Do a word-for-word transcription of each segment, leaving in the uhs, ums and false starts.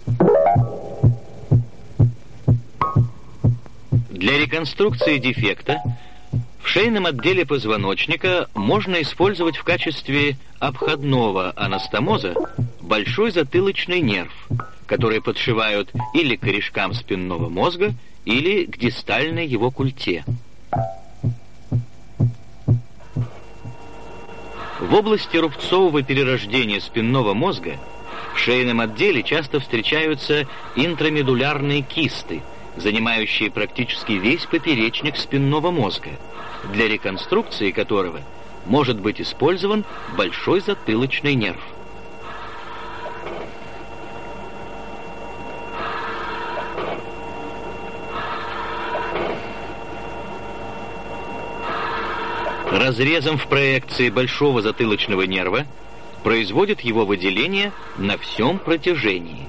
Для реконструкции дефекта в шейном отделе позвоночника можно использовать в качестве обходного анастомоза большой затылочный нерв, который подшивают или к корешкам спинного мозга, или к дистальной его культе. В области рубцового перерождения спинного мозга в шейном отделе часто встречаются интрамедулярные кисты, занимающие практически весь поперечник спинного мозга, для реконструкции которого может быть использован большой затылочный нерв. Разрезом в проекции большого затылочного нерва производит его выделение на всем протяжении.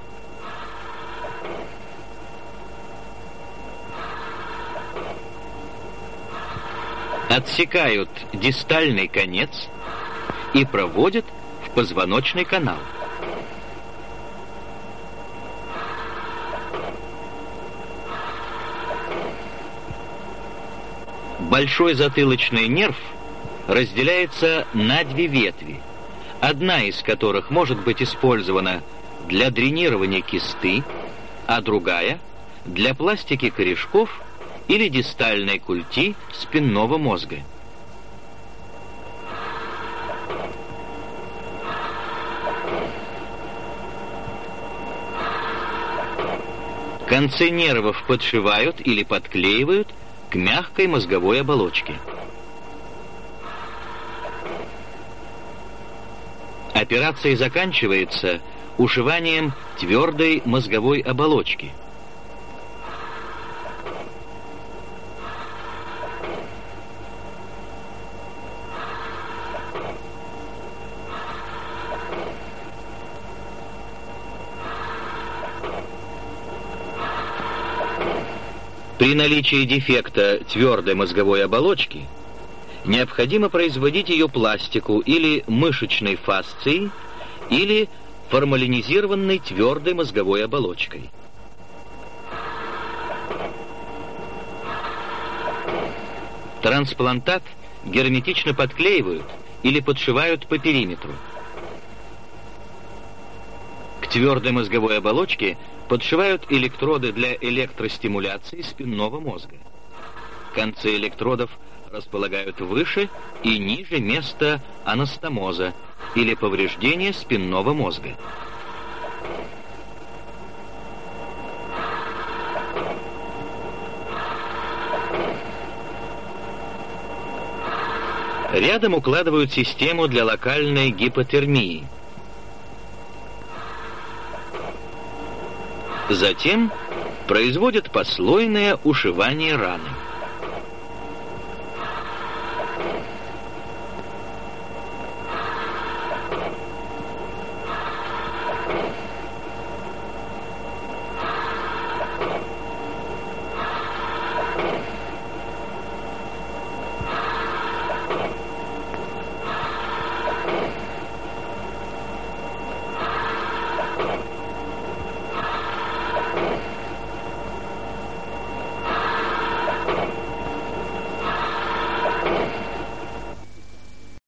Отсекают дистальный конец и проводят в позвоночный канал. Большой затылочный нерв разделяется на две ветви, одна из которых может быть использована для дренирования кисты, а другая — для пластики корешков или дистальной культи спинного мозга. Концы нервов подшивают или подклеивают к мягкой мозговой оболочке. Операция заканчивается ушиванием твердой мозговой оболочки. При наличии дефекта твердой мозговой оболочки необходимо производить ее пластику или мышечной фасцией, или формалинизированной твердой мозговой оболочкой. Трансплантат герметично подклеивают или подшивают по периметру. К твердой мозговой оболочке подшивают электроды для электростимуляции спинного мозга. Концы электродов располагают выше и ниже места анастомоза или повреждения спинного мозга. Рядом укладывают систему для локальной гипотермии. Затем производят послойное ушивание раны.